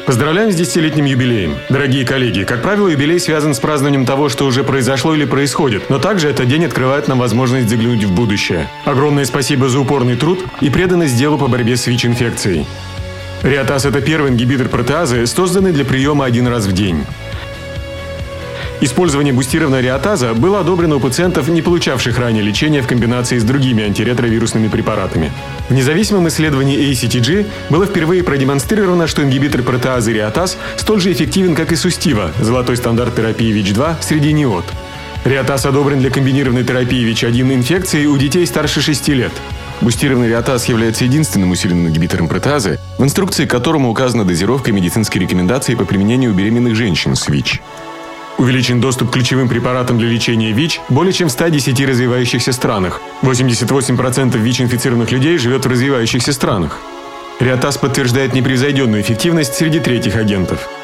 Поздравляем с 10-летним юбилеем. Дорогие коллеги, как правило, юбилей связан с празднованием того, что уже произошло или происходит, но также этот день открывает нам возможность заглянуть в будущее. Огромное спасибо за упорный труд и преданность делу по борьбе с ВИЧ-инфекцией. Риотаз – это первый ингибитор протеазы, созданный для приема один раз в день. Использование бустированного риотаза было одобрено у пациентов, не получавших ранее лечения в комбинации с другими антиретровирусными препаратами. В независимом исследовании ACTG было впервые продемонстрировано, что ингибитор протеазы риотаз столь же эффективен, как и сустива, золотой стандарт терапии ВИЧ-2 среди НИОТ. Риотаз одобрен для комбинированной терапии ВИЧ-1 инфекции у детей старше 6 лет. Бустированный риотаз является единственным усиленным ингибитором протеазы, в инструкции к которому указана дозировка и медицинские рекомендации по применению у беременных женщин с ВИЧ. Увеличен доступ к ключевым препаратам для лечения ВИЧ более чем в 110 развивающихся странах. 88% ВИЧ-инфицированных людей живет в развивающихся странах. Риотаз подтверждает непревзойденную эффективность среди третьих агентов.